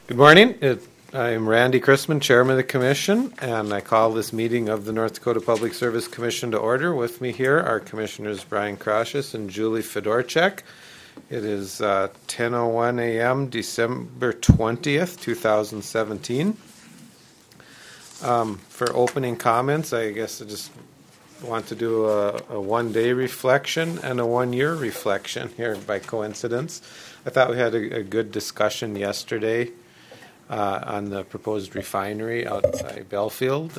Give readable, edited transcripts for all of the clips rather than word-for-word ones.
Good morning. I'm Randy Chrisman, Chairman of the Commission, and I call this meeting of the North Dakota Public Service Commission to order. With me here are Commissioners Brian Kraushus and Julie Fedorchak. It is 10:01 a.m., December 20th, 2017. For opening comments, I guess I just want to do a one-day reflection and a one-year reflection here by coincidence. I thought we had a good discussion yesterday on the proposed refinery outside Belfield,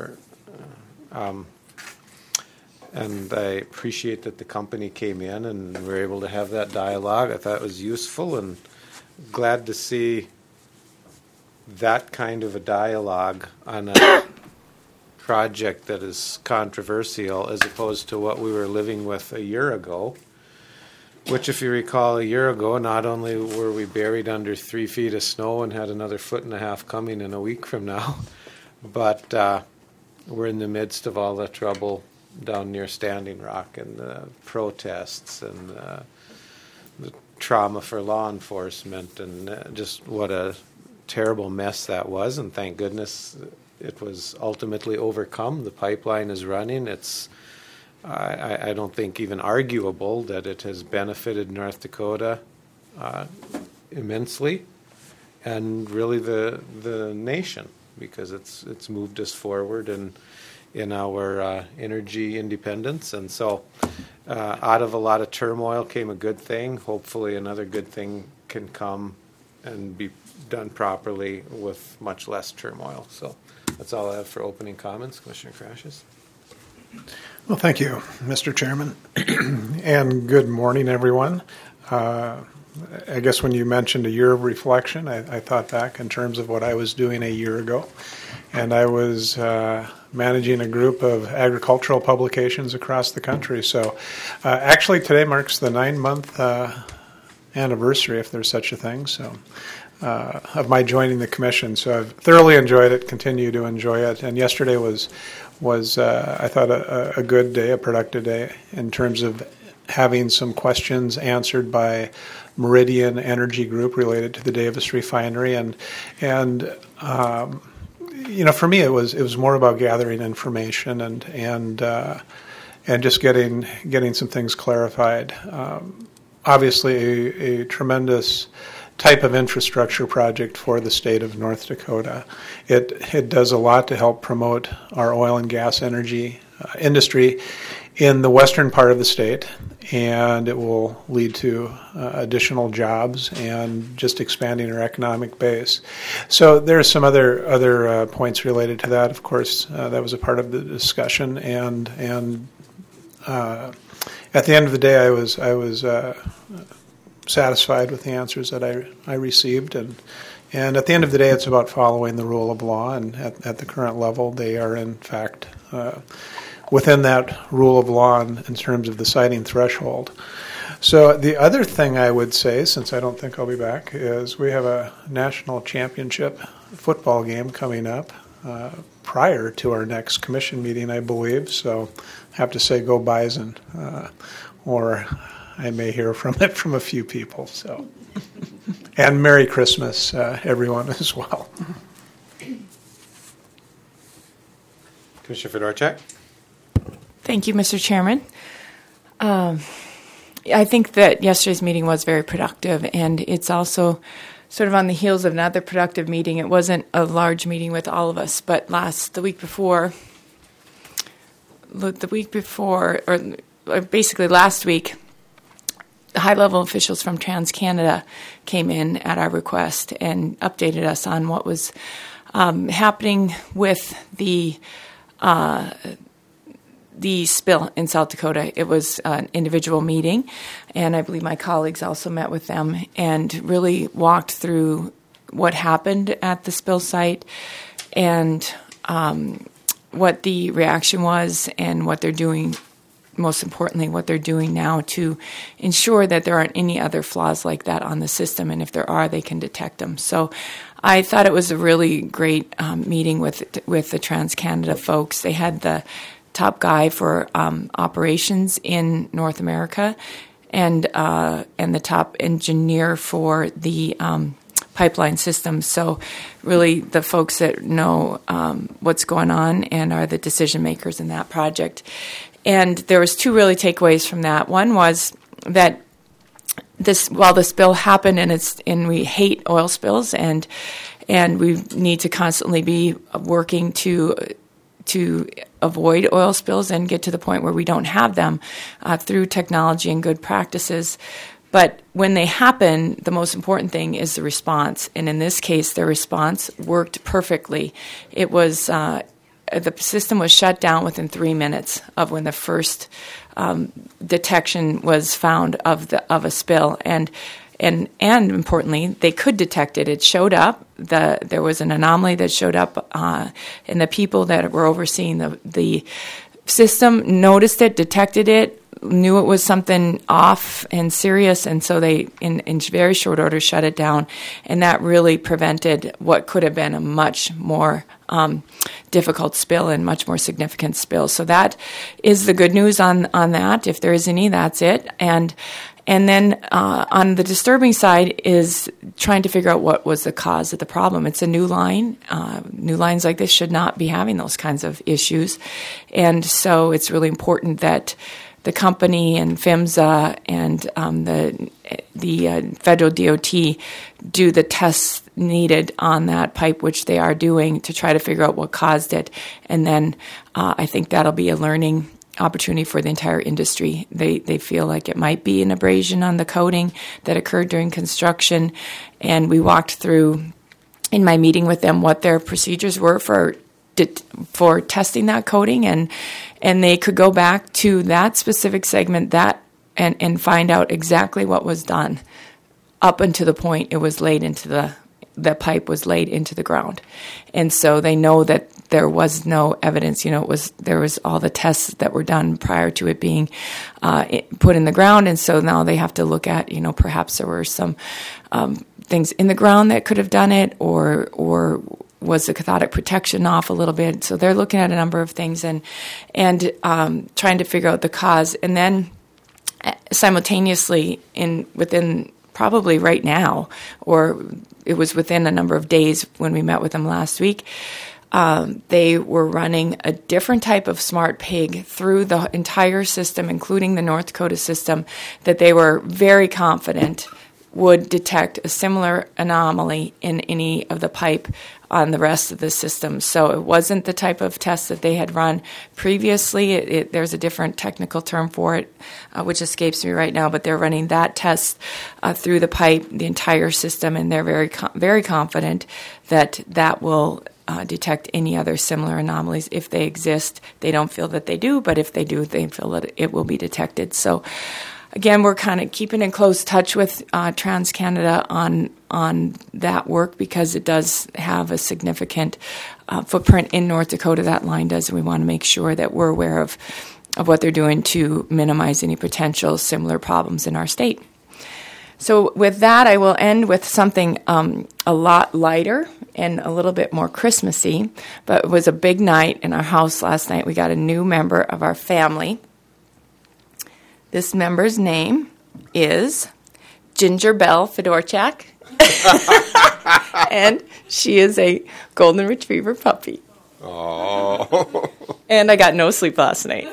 and I appreciate that the company came in and we were able to have that dialogue. I thought it was useful and glad to see that kind of a dialogue on a project that is controversial as opposed to what we were living with a year ago. Which, if you recall, a year ago, not only were we buried under 3 feet of snow and had another 1.5 feet coming in a week from now, but we're in the midst of all the trouble down near Standing Rock and the protests and the trauma for law enforcement and just what a terrible mess that was. And thank goodness it was ultimately overcome. The pipeline is running. It's I don't think even arguable that it has benefited North Dakota immensely, and really the nation, because it's moved us forward in our energy independence. And so out of a lot of turmoil came a good thing. Hopefully another good thing can come and be done properly with much less turmoil. So that's all I have for opening comments. Commissioner Kraushus. Well, thank you, Mr. Chairman, and good morning, everyone. I guess when you mentioned a year of reflection, I thought back in terms of what I was doing a year ago, and I was managing a group of agricultural publications across the country. So actually today marks the 9-month anniversary, if there's such a thing, so of my joining the commission. So I've thoroughly enjoyed it, continue to enjoy it, and yesterday was I thought a good day, a productive day in terms of having some questions answered by Meridian Energy Group related to the Davis refinery, and for me it was more about gathering information and just getting some things clarified. Obviously, a tremendous type of infrastructure project for the state of North Dakota. It does a lot to help promote our oil and gas energy industry in the western part of the state, and it will lead to additional jobs and just expanding our economic base. So there are some other points related to that. Of course, that was a part of the discussion, and at the end of the day, I was satisfied with the answers that I received, and at the end of the day, it's about following the rule of law, and at the current level, they are in fact within that rule of law in terms of the siting threshold. So the other thing I would say, since I don't think I'll be back, is we have a national championship football game coming up prior to our next commission meeting, I believe, so I have to say go Bison, or I may hear from it from a few people. So, and Merry Christmas, everyone, as well. Commissioner Fedorchak. Thank you, Mr. Chairman. I think that yesterday's meeting was very productive, and it's also sort of on the heels of another productive meeting. It wasn't a large meeting with all of us, but the week before, or basically last week, high-level officials from TransCanada came in at our request and updated us on what was happening with the spill in South Dakota. It was an individual meeting, and I believe my colleagues also met with them and really walked through what happened at the spill site and what the reaction was and what they're doing, most importantly, what they're doing now to ensure that there aren't any other flaws like that on the system, and if there are, they can detect them. So I thought it was a really great meeting with the TransCanada folks. They had the top guy for operations in North America and the top engineer for the pipeline systems. So really the folks that know what's going on and are the decision makers in that project. And there was two really takeaways from that. One was that while the spill happened, and we hate oil spills, and we need to constantly be working to avoid oil spills and get to the point where we don't have them through technology and good practices. But when they happen, the most important thing is the response. And in this case, the response worked perfectly. It was the system was shut down within 3 minutes of when the first detection was found of a spill, and importantly, they could detect it. It showed up. There was an anomaly that showed up, and the people that were overseeing the system noticed it, detected it, knew it was something off and serious, and so they, in very short order, shut it down, and that really prevented what could have been a much more difficult spill and much more significant spill. So that is the good news on that. If there is any, that's it. And then on the disturbing side is trying to figure out what was the cause of the problem. It's a new line. New lines like this should not be having those kinds of issues. And so it's really important that the company and PHMSA and the federal DOT do the tests needed on that pipe, which they are doing, to try to figure out what caused it. And then I think that'll be a learning opportunity for the entire industry. They feel like it might be an abrasion on the coating that occurred during construction. And we walked through, in my meeting with them, what their procedures were for testing that coating, and they could go back to that specific segment and find out exactly what was done up until the point it was laid into the pipe was laid into the ground. And so they know that there was no evidence. There was all the tests that were done prior to it being put in the ground, and so now they have to look at, perhaps there were some things in the ground that could have done it, or was the cathodic protection off a little bit? So they're looking at a number of things and trying to figure out the cause. And then simultaneously, within probably right now, or it was within a number of days when we met with them last week, they were running a different type of smart pig through the entire system, including the North Dakota system, that they were very confident would detect a similar anomaly in any of the pipe on the rest of the system. So it wasn't the type of test that they had run previously. There's a different technical term for it, which escapes me right now, but they're running that test through the pipe, the entire system, and they're very, very confident that will detect any other similar anomalies if they exist. They don't feel that they do, but if they do, they feel that it will be detected. So again, we're kind of keeping in close touch with TransCanada on that work, because it does have a significant footprint in North Dakota, that line does, and we want to make sure that we're aware of what they're doing to minimize any potential similar problems in our state. So with that, I will end with something a lot lighter and a little bit more Christmassy, but it was a big night in our house last night. We got a new member of our family. This member's name is Ginger Belle Fedorchak, and she is a golden retriever puppy. Oh. And I got no sleep last night.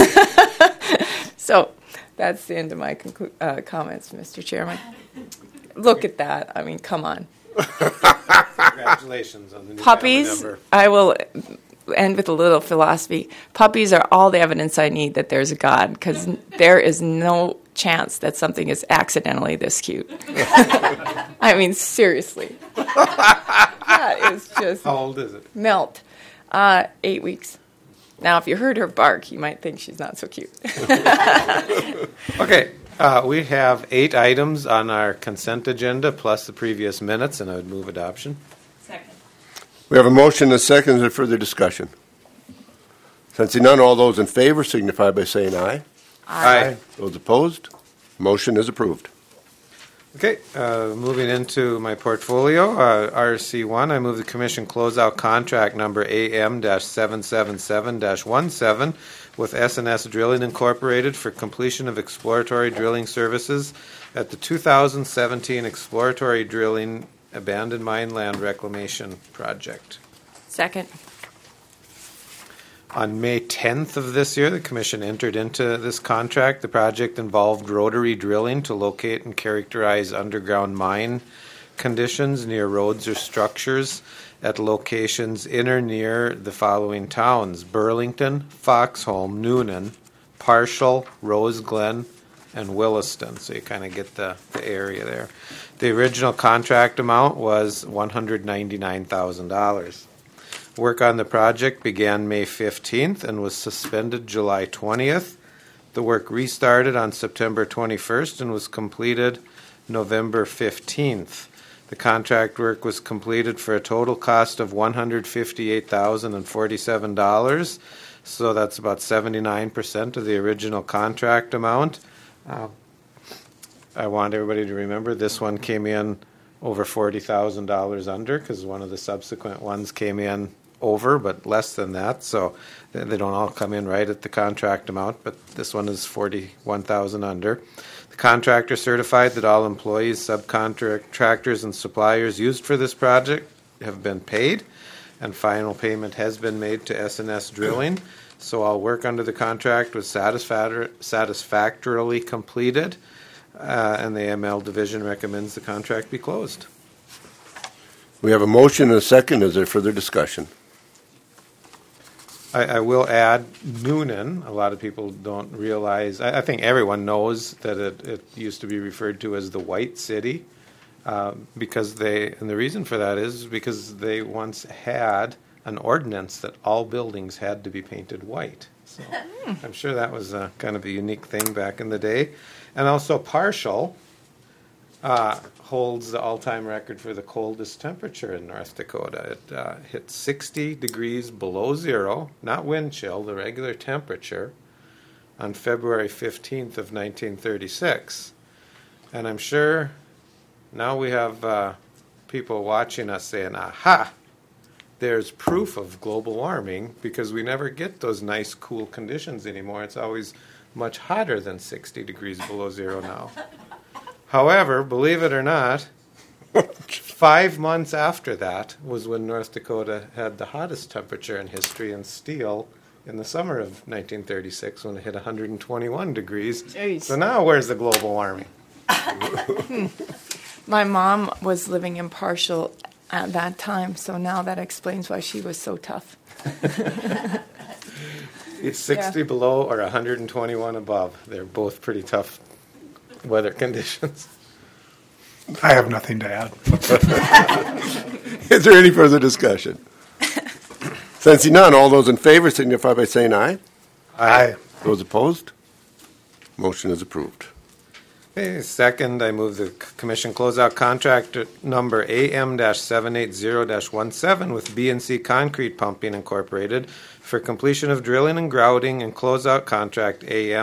So that's the end of my comments, Mr. Chairman. Look at that. I mean, come on. Congratulations on the new Puppies, family member. I will end with a little philosophy. Puppies are all the evidence I need that there's a God, because there is no chance that something is accidentally this cute. I mean, seriously. That is just... How old is it? Melt. 8 weeks. Now, if you heard her bark, you might think she's not so cute. Okay, we have 8 items on our consent agenda, plus the previous minutes, and I would move adoption. Second. We have a motion and a second. Is there further discussion? Sensing none, all those in favor signify by saying aye. Aye. Those opposed, motion is approved. Okay, moving into my portfolio, RC1, I move the commission close out contract number AM-777-17 with S&S Drilling Incorporated for completion of exploratory drilling services at the 2017 exploratory drilling abandoned mine land reclamation project. Second. On May 10th of this year, the Commission entered into this contract. The project involved rotary drilling to locate and characterize underground mine conditions near roads or structures at locations in or near the following towns: Burlington, Foxholm, Noonan, Parshall, Rose Glen, and Williston. So you kind of get the area there. The original contract amount was $199,000. Work on the project began May 15th and was suspended July 20th. The work restarted on September 21st and was completed November 15th. The contract work was completed for a total cost of $158,047, so that's about 79% of the original contract amount. I want everybody to remember this one came in over $40,000 under, because one of the subsequent ones came in over, but less than that. So they don't all come in right at the contract amount, but this one is $41,000 under. The contractor certified that all employees, subcontractors, and suppliers used for this project have been paid, and final payment has been made to S&S Drilling. So all work under the contract was satisfactorily completed, and the AML division recommends the contract be closed. We have a motion and a second. Is there further discussion? I will add Noonan. A lot of people don't realize. I think everyone knows that it used to be referred to as the White City, because and the reason for that is because they once had an ordinance that all buildings had to be painted white. So I'm sure that was kind of a unique thing back in the day. And also Parshall holds the all-time record for the coldest temperature in North Dakota. It hit 60 degrees below zero, not wind chill, the regular temperature, on February 15th of 1936. And I'm sure now we have people watching us saying, aha, there's proof of global warming, because we never get those nice cool conditions anymore. It's always much hotter than 60 degrees below zero now. However, believe it or not, 5 months after that was when North Dakota had the hottest temperature in history in steel in the summer of 1936, when it hit 121 degrees. Jeez. So now where's the global warming? My mom was living in Parshall at that time, so now that explains why she was so tough. It's 60 below or 121 above. They're both pretty tough weather conditions. I have nothing to add. Is there any further discussion? Sensing none, all those in favor signify by saying aye. Aye. Those opposed? Motion is approved. Okay, second, I move the commission close out contract number AM-780-17 with B&C Concrete Pumping Incorporated for completion of drilling and grouting, and close out contract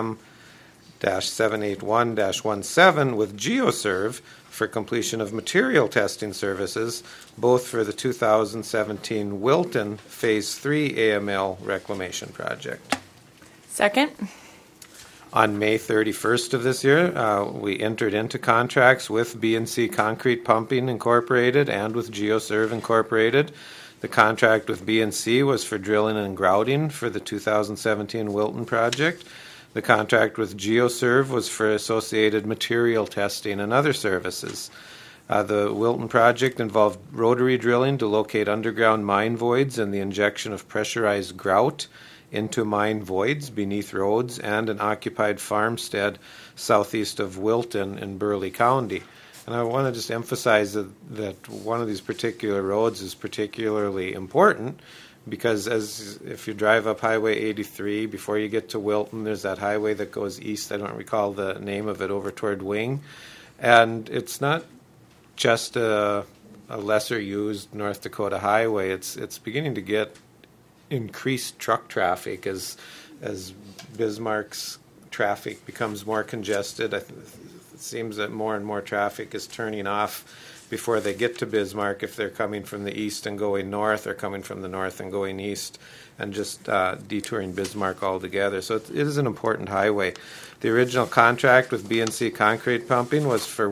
AM-781-17 with GeoServe for completion of material testing services, both for the 2017 Wilton Phase 3 AML reclamation project. Second. On May 31st of this year, we entered into contracts with B&C Concrete Pumping Incorporated and with GeoServe Incorporated. The contract with B&C was for drilling and grouting for the 2017 Wilton project. The contract with GeoServe was for associated material testing and other services. The Wilton project involved rotary drilling to locate underground mine voids and the injection of pressurized grout into mine voids beneath roads and an occupied farmstead southeast of Wilton in Burleigh County. And I want to just emphasize that one of these particular roads is particularly important, because if you drive up Highway 83, before you get to Wilton, there's that highway that goes east. I don't recall the name of it, over toward Wing. And it's not just a lesser used North Dakota highway. It's beginning to get increased truck traffic as Bismarck's traffic becomes more congested. It seems that more and more traffic is turning off before they get to Bismarck if they're coming from the east and going north, or coming from the north and going east, and just detouring Bismarck altogether. So it is an important highway. The original contract with BNC Concrete Pumping was for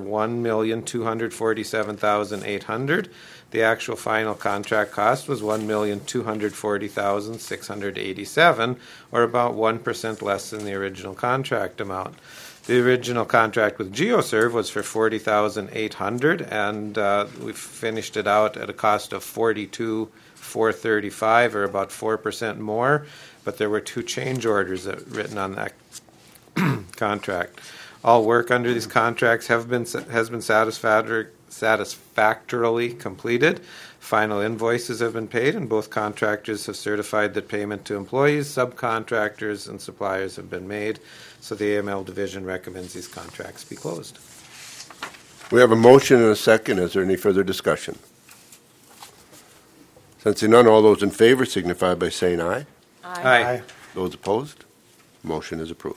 $1,247,800. The actual final contract cost was $1,240,687, or about 1% less than the original contract amount. The original contract with GeoServe was for $40,800, and we finished it out at a cost of $42,435, or about 4% more. But there were 2 change orders written on that contract. All work under these contracts has been satisfactorily completed. Final invoices have been paid, and both contractors have certified that payment to employees, subcontractors, and suppliers have been made. So the AML division recommends these contracts be closed. We have a motion and a second. Is there any further discussion? Sensing none, all those in favor signify by saying aye. Aye. Those opposed? Motion is approved.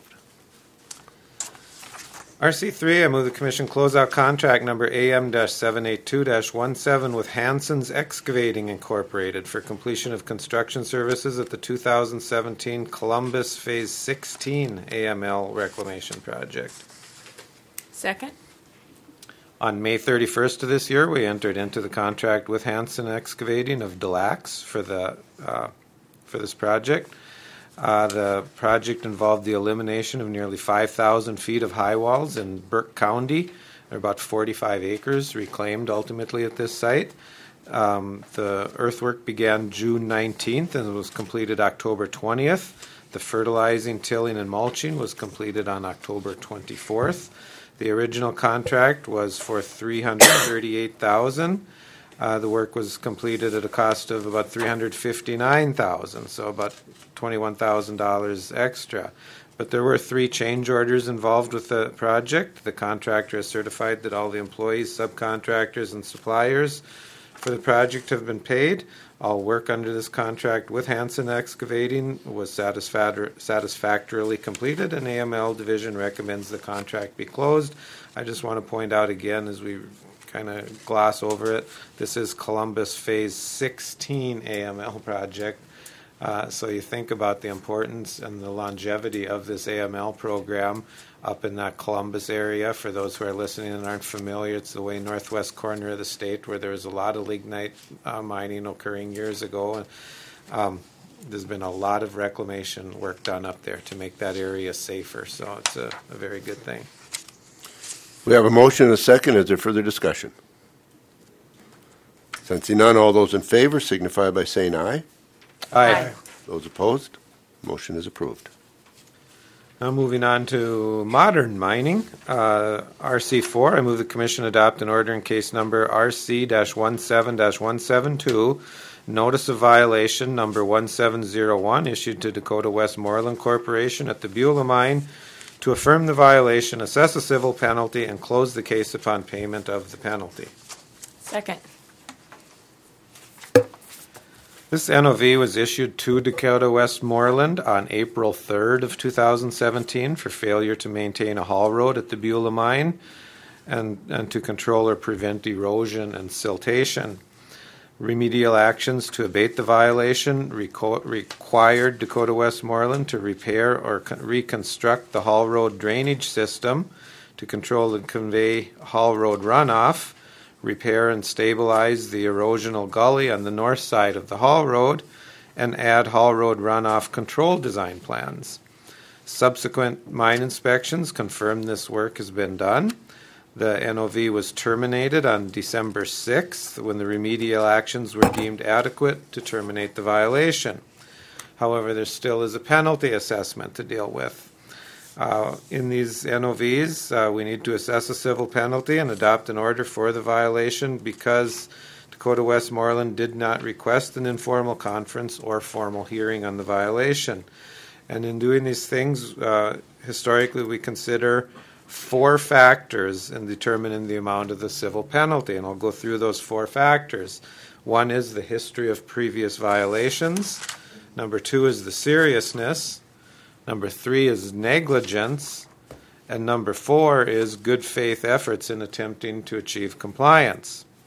RC3, I move the Commission close out contract number AM-782-17 with Hanson's Excavating Incorporated for completion of construction services at the 2017 Columbus Phase 16 AML Reclamation Project. Second? On May 31st of this year, we entered into the contract with Hanson Excavating of Des Lacs for this project. The project involved the elimination of nearly 5,000 feet of high walls in Burke County. There are about 45 acres reclaimed ultimately at this site. The earthwork began June 19th and was completed October 20th. The fertilizing, tilling, and mulching was completed on October 24th. The original contract was for $338,000. The work was completed at a cost of about $359,000, so about $21,000 extra. But there were 3 change orders involved with the project. The contractor has certified that all the employees, subcontractors, and suppliers for the project have been paid. All work under this contract with Hanson Excavating was satisfactorily completed, and AML Division recommends the contract be closed. I just want to point out again, as we kind of gloss over it, this is Columbus Phase 16 AML project. So you think about the importance and the longevity of this AML program up in that Columbus area. For those who are listening and aren't familiar, it's the way northwest corner of the state where there was a lot of lignite mining occurring years ago. There's been a lot of reclamation work done up there to make that area safer. So it's a very good thing. We have a motion and a second. Is there further discussion? Sensing none, all those in favor signify by saying aye. Aye. Those opposed? Motion is approved. Now moving on to modern mining, RC4, I move the Commission adopt an order in case number RC-17-172, notice of violation number 1701 issued to Dakota Westmoreland Corporation at the Beulah Mine to affirm the violation, assess a civil penalty, and close the case upon payment of the penalty. Second. This NOV was issued to Dakota Westmoreland on April 3rd of 2017 for failure to maintain a haul road at the Beulah Mine and to control or prevent erosion and siltation. Remedial actions to abate the violation required Dakota Westmoreland to repair or reconstruct the haul road drainage system to control and convey haul road runoff, repair and stabilize the erosional gully on the north side of the haul road, and add haul road runoff control design plans. Subsequent mine inspections confirmed this work has been done. The NOV was terminated on December 6th when the remedial actions were deemed adequate to terminate the violation. However, there still is a penalty assessment to deal with. In these NOVs, we need to assess a civil penalty and adopt an order for the violation because Dakota Westmoreland did not request an informal conference or formal hearing on the violation. And in doing these things, historically we consider 4 factors in determining the amount of the civil penalty, and I'll go through those 4 factors. 1 is the history of previous violations. Number 2 is the seriousness. Number 3 is negligence. And number 4 is good faith efforts in attempting to achieve compliance.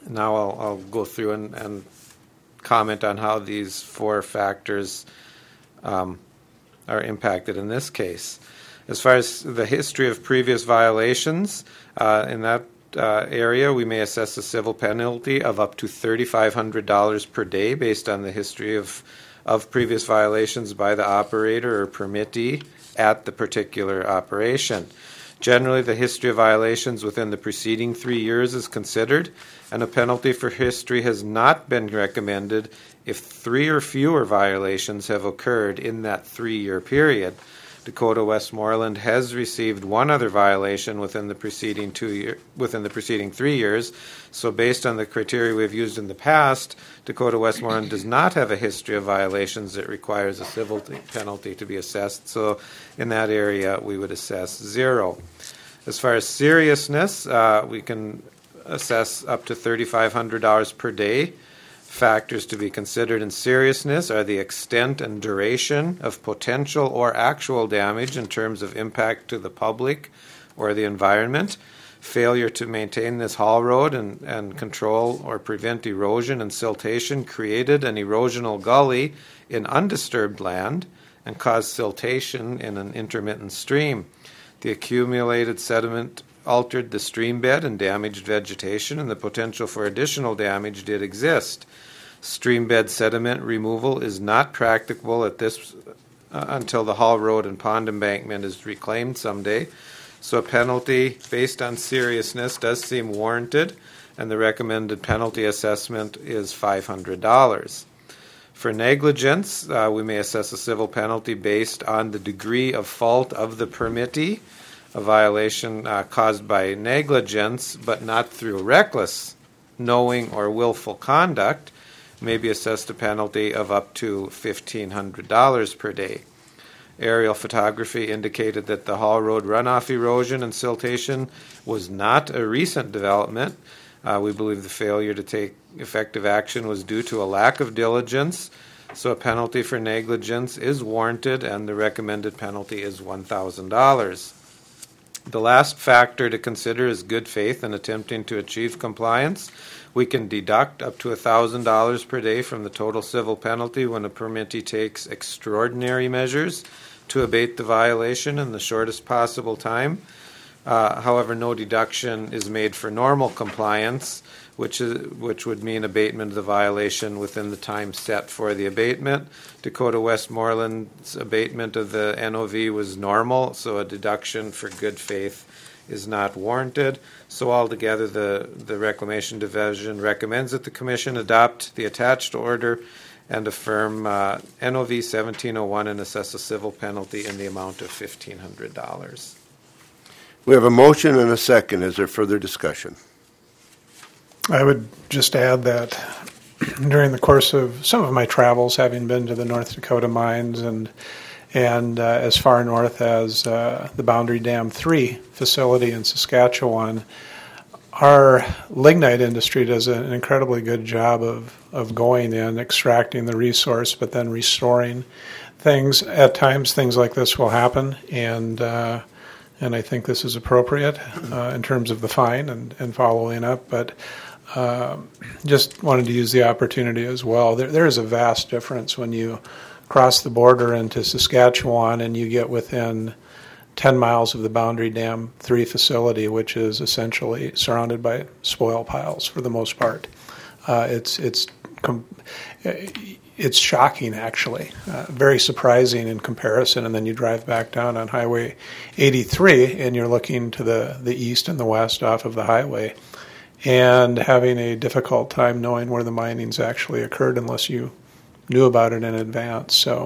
Now I'll go through and comment on how these 4 factors are impacted in this case. As far as the history of previous violations, in that area, we may assess a civil penalty of up to $3,500 per day based on the history of previous violations by the operator or permittee at the particular operation. Generally, the history of violations within the preceding 3 years is considered, and a penalty for history has not been recommended if 3 or fewer violations have occurred in that 3-year period. Dakota Westmoreland has received 1 other violation within the preceding 3 years. So based on the criteria we've used in the past, Dakota Westmoreland does not have a history of violations that requires a civil penalty to be assessed. So in that area, we would assess 0. As far as seriousness, we can assess up to $3,500 per day. Factors to be considered in seriousness are the extent and duration of potential or actual damage in terms of impact to the public or the environment, failure to maintain this haul road and control or prevent erosion and siltation created an erosional gully in undisturbed land and caused siltation in an intermittent stream. The accumulated sediment altered the stream bed and damaged vegetation, and the potential for additional damage did exist. Stream bed sediment removal is not practicable at this until the haul road and pond embankment is reclaimed someday. So a penalty based on seriousness does seem warranted, and the recommended penalty assessment is $500. For negligence, we may assess a civil penalty based on the degree of fault of the permittee. A violation caused by negligence, but not through reckless, knowing, or willful conduct, may be assessed a penalty of up to $1,500 per day. Aerial photography indicated that the haul road runoff erosion and siltation was not a recent development. We believe the failure to take effective action was due to a lack of diligence, so a penalty for negligence is warranted, and the recommended penalty is $1,000. The last factor to consider is good faith in attempting to achieve compliance. We can deduct up to $1,000 per day from the total civil penalty when a permittee takes extraordinary measures to abate the violation in the shortest possible time. However, no deduction is made for normal compliance, which would mean abatement of the violation within the time set for the abatement. Dakota Westmoreland's abatement of the NOV was normal, so a deduction for good faith is not warranted. So altogether, the Reclamation Division recommends that the Commission adopt the attached order and affirm NOV 1701 and assess a civil penalty in the amount of $1,500. We have a motion and a second. Is there further discussion? I would just add that during the course of some of my travels, having been to the North Dakota mines and as far north as the Boundary Dam 3 facility in Saskatchewan, our lignite industry does an incredibly good job of going in, extracting the resource, but then restoring things. At times, things like this will happen, and I think this is appropriate in terms of the fine and following up, but just wanted to use the opportunity as well. There is a vast difference when you cross the border into Saskatchewan and you get within 10 miles of the Boundary Dam 3 facility, which is essentially surrounded by spoil piles for the most part. It's shocking, actually, very surprising in comparison. And then you drive back down on Highway 83 and you're looking to the east and the west off of the highway and having a difficult time knowing where the mining's actually occurred unless you knew about it in advance. So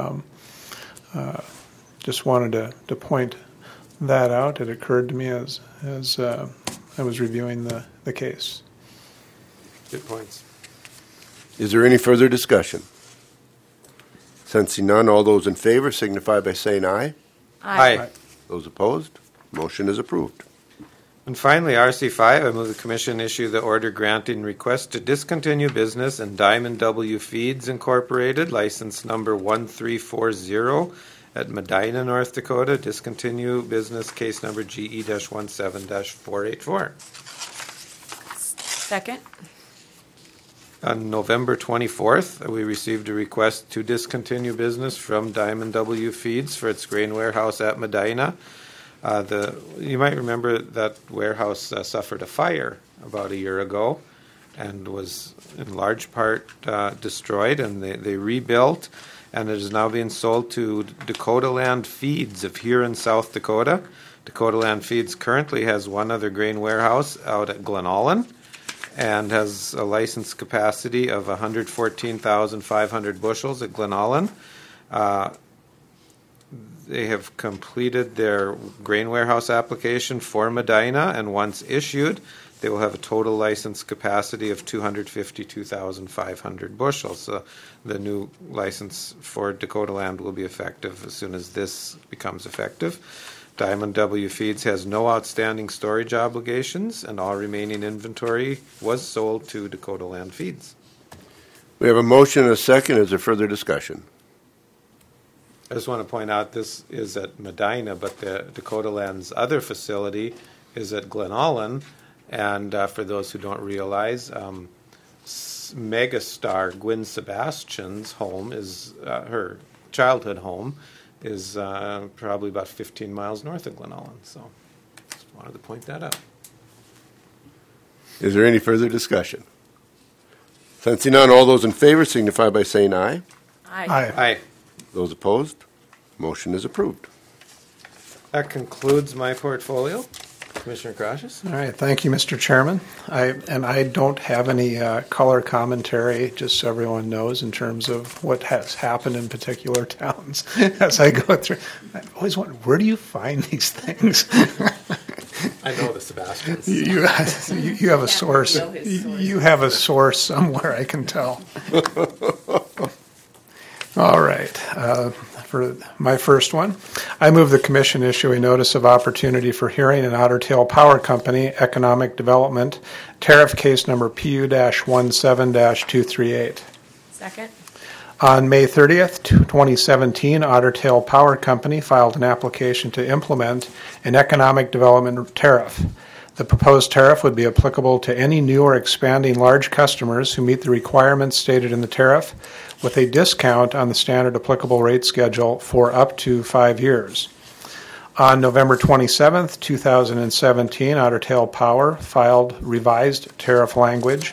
just wanted to point that out. It occurred to me as I was reviewing the case. Good points. Is there any further discussion? Sensing none, all those in favor signify by saying aye. Aye. Those opposed, motion is approved. And finally, RC5, I move the Commission issue the order granting request to discontinue business in Diamond W Feeds Incorporated, license number 1340 at Medina, North Dakota. Discontinue business case number GE-17-484. Second. On November 24th, we received a request to discontinue business from Diamond W Feeds for its grain warehouse at Medina. You might remember that warehouse suffered a fire about a year ago and was in large part destroyed, and they rebuilt, and it is now being sold to Dakota Land Feeds of here in South Dakota. Dakota Land Feeds currently has one other grain warehouse out at Glenallen, and has a license capacity of 114,500 bushels at Glenallen. They have completed their grain warehouse application for Medina, and once issued, they will have a total license capacity of 252,500 bushels. So the new license for Dakota Land will be effective as soon as this becomes effective. Diamond W Feeds has no outstanding storage obligations, and all remaining inventory was sold to Dakota Land Feeds. We have a motion and a second. Is there further discussion? I just want to point out this is at Medina, but the Dakota Land's other facility is at Glenallen. And for those who don't realize, megastar Gwen Sebastian's home is her childhood home is probably about 15 miles north of Glenallen. So just wanted to point that out. Is there any further discussion? Sensing none, all those in favor signify by saying aye. Aye. Aye. Those opposed, motion is approved. That concludes my portfolio. Commissioner Crashes? All right, thank you, Mr. Chairman. I don't have any color commentary, just so everyone knows, in terms of what has happened in particular towns as I go through. I always wonder, where do you find these things? I know the Sebastians. You have a source. You have a source somewhere, I can tell. All right. For my first one, I move the Commission issue a notice of opportunity for hearing in Otter Tail Power Company Economic Development, tariff case number PU-17-238. Second. On May 30th, 2017, Otter Tail Power Company filed an application to implement an economic development tariff. The proposed tariff would be applicable to any new or expanding large customers who meet the requirements stated in the tariff, with a discount on the standard applicable rate schedule for up to 5 years. On November 27th, 2017, Otter Tail Power filed revised tariff language.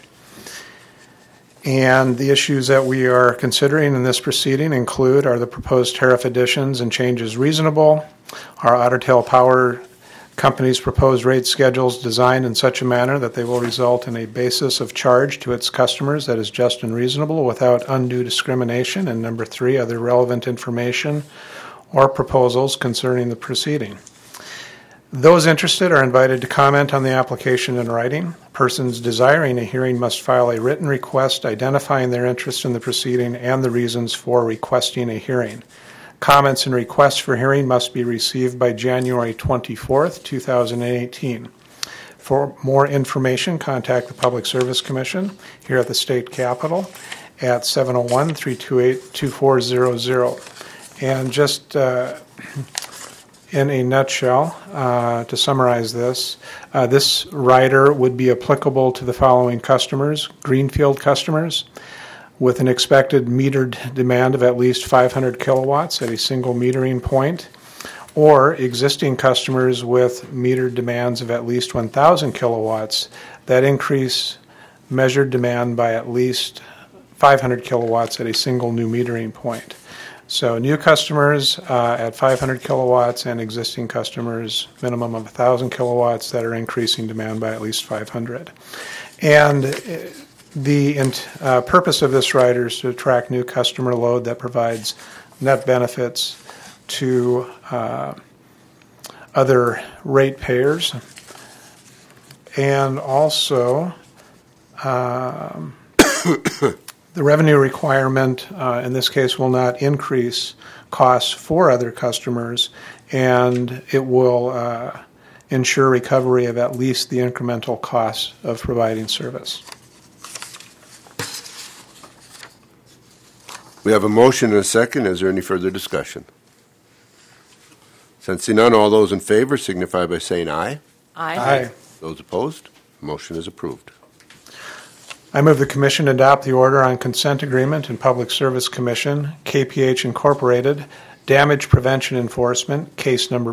And the issues that we are considering in this proceeding include: are the proposed tariff additions and changes reasonable? Are Otter Tail Power Company's proposed rate schedules designed in such a manner that they will result in a basis of charge to its customers that is just and reasonable without undue discrimination? And number 3, other relevant information or proposals concerning the proceeding. Those interested are invited to comment on the application in writing. Persons desiring a hearing must file a written request identifying their interest in the proceeding and the reasons for requesting a hearing. Comments and requests for hearing must be received by January 24th, 2018. For more information, contact the Public Service Commission here at the State Capitol at 701-328-2400. And just in a nutshell, to summarize this, this rider would be applicable to the following customers: greenfield customers with an expected metered demand of at least 500 kilowatts at a single metering point, or existing customers with metered demands of at least 1,000 kilowatts that increase measured demand by at least 500 kilowatts at a single new metering point. So new customers at 500 kilowatts and existing customers minimum of 1,000 kilowatts that are increasing demand by at least 500. And the purpose of this rider is to attract new customer load that provides net benefits to other ratepayers. And also, the revenue requirement in this case will not increase costs for other customers, and it will ensure recovery of at least the incremental costs of providing service. We have a motion and a second. Is there any further discussion? Sensing none, all those in favor signify by saying aye. Aye. Those opposed, motion is approved. I move the Commission adopt the order on consent agreement and Public Service Commission, KPH Incorporated, Damage Prevention Enforcement, case number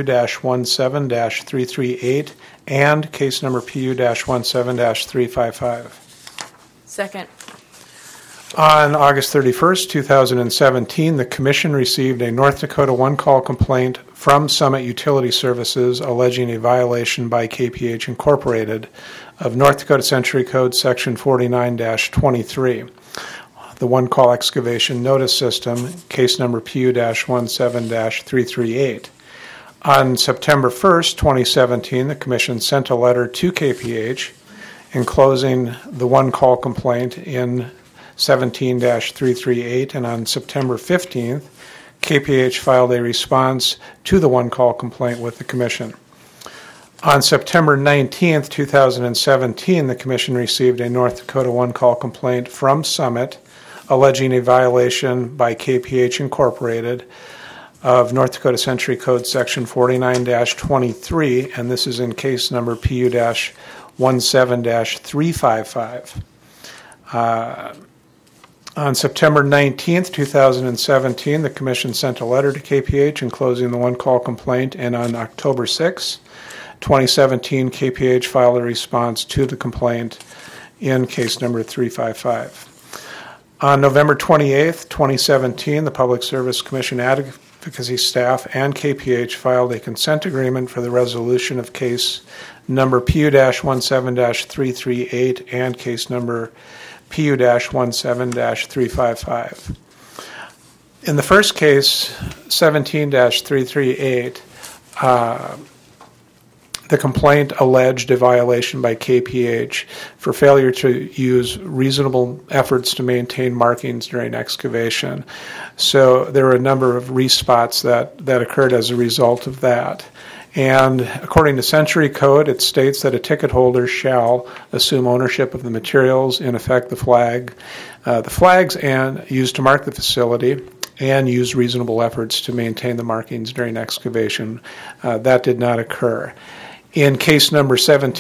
PU-17-338, and case number PU-17-355. Second. On August 31st, 2017, the Commission received a North Dakota one-call complaint from Summit Utility Services alleging a violation by KPH Incorporated of North Dakota Century Code Section 49-23. The one-call excavation notice system, case number PU-17-338. On September 1st, 2017, the Commission sent a letter to KPH enclosing the one-call complaint in 17-338, and on September 15th, KPH filed a response to the one-call complaint with the Commission. On September 19th, 2017, the Commission received a North Dakota one-call complaint from Summit alleging a violation by KPH Incorporated of North Dakota Century Code Section 49-23, and this is in case number PU-17-355. On September 19th, 2017, the Commission sent a letter to KPH enclosing the one-call complaint, and on October 6th, 2017, KPH filed a response to the complaint in case number 355. On November 28th, 2017, the Public Service Commission advocacy staff and KPH filed a consent agreement for the resolution of case number PU-17-338 and case number PU-17-355. In the first case, 17-338, the complaint alleged a violation by KPH for failure to use reasonable efforts to maintain markings during excavation. So there were a number of respots that occurred as a result of that. And according to Century Code, it states that a ticket holder shall assume ownership of the materials, in effect the flags and used to mark the facility, and use reasonable efforts to maintain the markings during excavation. That did not occur. In case number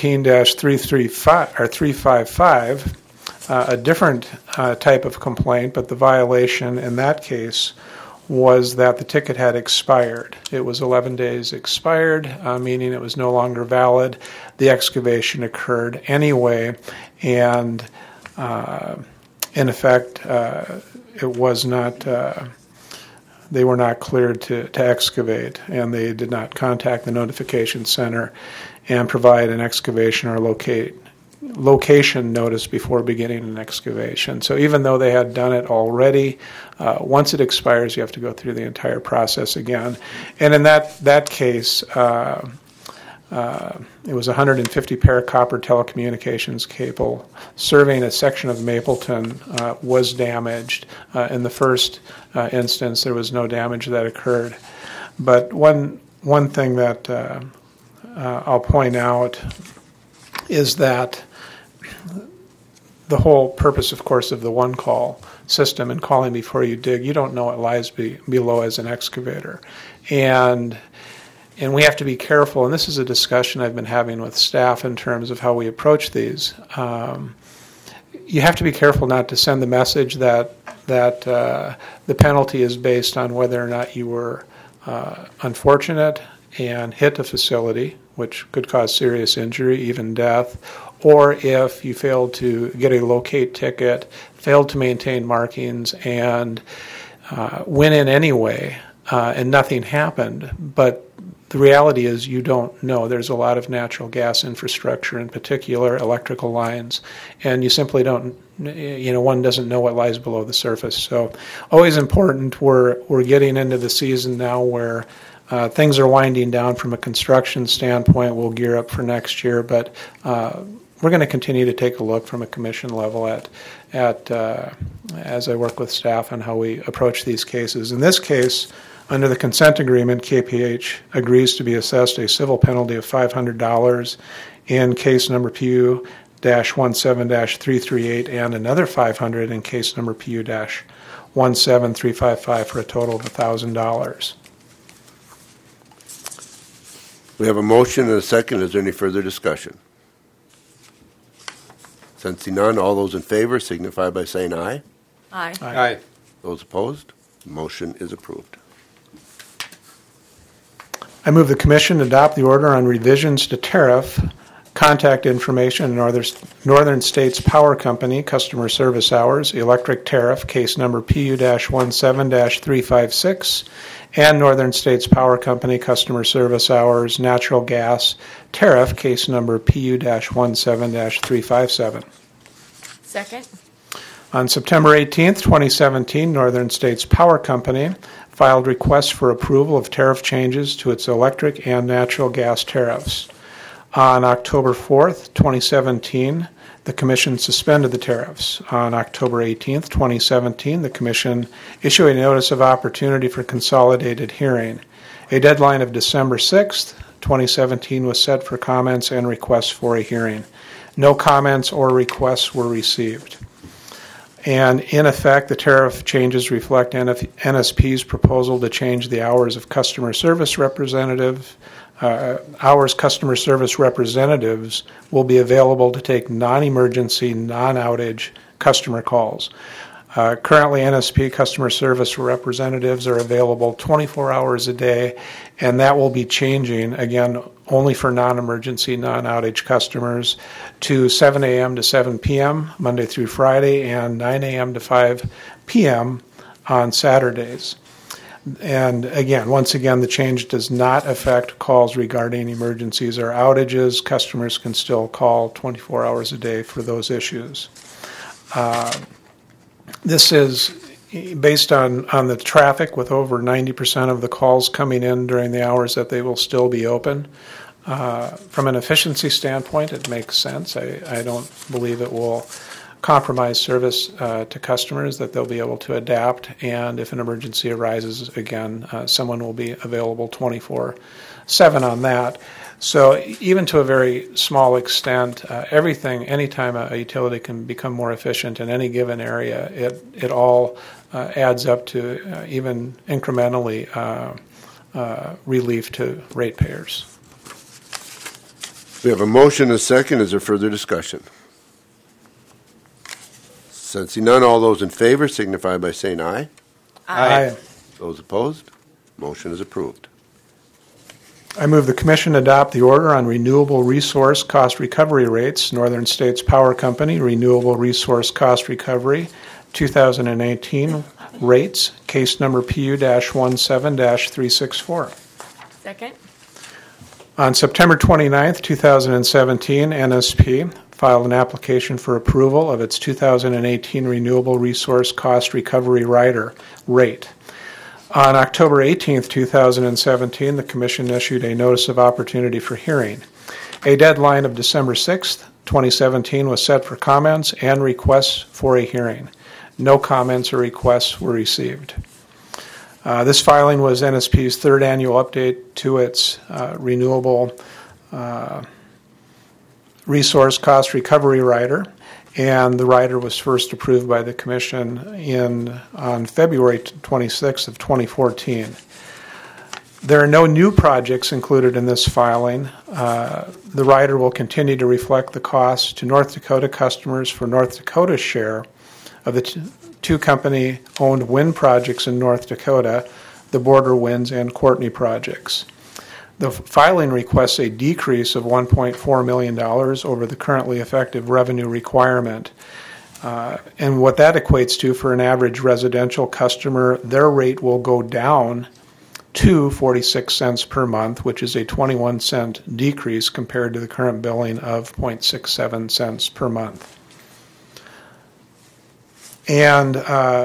17-335 or 355, a different type of complaint, but the violation in that case was that the ticket had expired. It was 11 days expired, meaning it was no longer valid. The excavation occurred anyway, and in effect, it was not. They were not cleared to excavate, and they did not contact the notification center and provide an excavation or location notice before beginning an excavation. So even though they had done it already, once it expires, you have to go through the entire process again. And in that case, it was 150 pair copper telecommunications cable serving a section of Mapleton was damaged. In the first instance, there was no damage that occurred. But one thing that I'll point out is that the whole purpose, of course, of the one-call system and calling before you dig, you don't know what lies below as an excavator. And we have to be careful, and this is a discussion I've been having with staff in terms of how we approach these. You have to be careful not to send the message that the penalty is based on whether or not you were unfortunate and hit a facility, which could cause serious injury, even death, or if you failed to get a locate ticket, failed to maintain markings, and went in anyway, and nothing happened. But the reality is you don't know. There's a lot of natural gas infrastructure, in particular electrical lines, and you simply don't, one doesn't know what lies below the surface. So always important. We're getting into the season now where things are winding down from a construction standpoint. We'll gear up for next year, but we're going to continue to take a look from a commission level at as I work with staff on how we approach these cases. In this case, under the consent agreement, KPH agrees to be assessed a civil penalty of $500 in case number PU-17-338 and another $500 in case number PU-17355 for a total of $1,000. We have a motion and a second. Is there any further discussion? Sensing none, all those in favor signify by saying aye. Aye. Aye. Those opposed, motion is approved. I move the Commission adopt the order on revisions to tariff, contact information, Northern States Power Company, customer service hours, electric tariff, case number PU-17-356, and Northern States Power Company, customer service hours, natural gas tariff, case number PU-17-357. Second. On September 18th, 2017, Northern States Power Company filed requests for approval of tariff changes to its electric and natural gas tariffs. On October 4th, 2017, the Commission suspended the tariffs. On October 18th, 2017, the Commission issued a notice of opportunity for consolidated hearing. A deadline of December 6th, 2017 was set for comments and requests for a hearing. No comments or requests were received. And in effect, the tariff changes reflect NSP's proposal to change the hours of customer service representatives will be available to take non-emergency, non-outage customer calls. Currently, NSP customer service representatives are available 24 hours a day, and that will be changing, again, only for non-emergency, non-outage customers, to 7 a.m. to 7 p.m. Monday through Friday, and 9 a.m. to 5 p.m. on Saturdays. And again, once again, the change does not affect calls regarding emergencies or outages. Customers can still call 24 hours a day for those issues. This is based on the traffic, with over 90% of the calls coming in during the hours that they will still be open. From an efficiency standpoint, it makes sense. I don't believe it will compromise service to customers, that they'll be able to adapt, and if an emergency arises, again, someone will be available 24/7 on that. So even to a very small extent, anytime a utility can become more efficient in any given area, it all adds up to even incrementally relief to ratepayers. We have a motion and a second. Is there further discussion? Sensing none, all those in favor signify by saying aye. Aye. Those opposed, motion is approved. I move the Commission adopt the order on renewable resource cost recovery rates, Northern States Power Company Renewable Resource Cost Recovery 2018 rates, case number PU-17-364. Second. On September 29th, 2017, NSP filed an application for approval of its 2018 Renewable Resource Cost Recovery Rider rate. On October 18th, 2017, the Commission issued a notice of opportunity for hearing. A deadline of December 6th, 2017 was set for comments and requests for a hearing. No comments or requests were received. This filing was NSP's third annual update to its Renewable Resource Cost Recovery Rider, and the rider was first approved by the Commission on February 26th of 2014. There are no new projects included in this filing. The rider will continue to reflect the costs to North Dakota customers for North Dakota's share of the two company-owned wind projects in North Dakota, the Border Winds and Courtney projects. The filing requests a decrease of $1.4 million over the currently effective revenue requirement. And what that equates to for an average residential customer, their rate will go down to 46 cents per month, which is a 21-cent decrease compared to the current billing of 0.67 cents per month. And